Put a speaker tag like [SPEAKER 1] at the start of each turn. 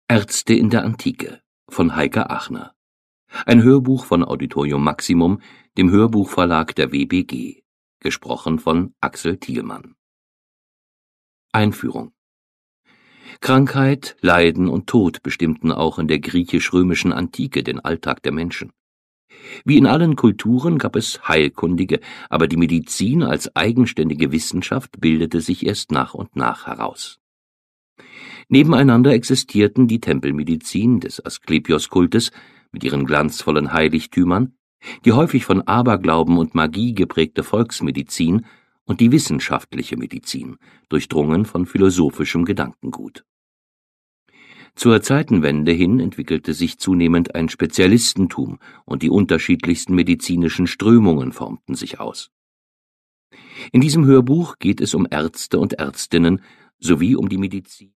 [SPEAKER 1] Ärzte in der Antike von Heike Achner. Ein Hörbuch von Auditorium Maximum, dem Hörbuchverlag der WBG. Gesprochen von Axel Thielmann. Einführung. Krankheit, Leiden und Tod bestimmten auch in der griechisch-römischen Antike den Alltag der Menschen. Wie in allen Kulturen gab es Heilkundige, aber die Medizin als eigenständige Wissenschaft bildete sich erst nach und nach heraus. Nebeneinander existierten die Tempelmedizin des Asklepios-Kultes mit ihren glanzvollen Heiligtümern, die häufig von Aberglauben und Magie geprägte Volksmedizin und die wissenschaftliche Medizin, durchdrungen von philosophischem Gedankengut. Zur Zeitenwende hin entwickelte sich zunehmend ein Spezialistentum und die unterschiedlichsten medizinischen Strömungen formten sich aus. In diesem Hörbuch geht es um Ärzte und Ärztinnen sowie um die Medizin.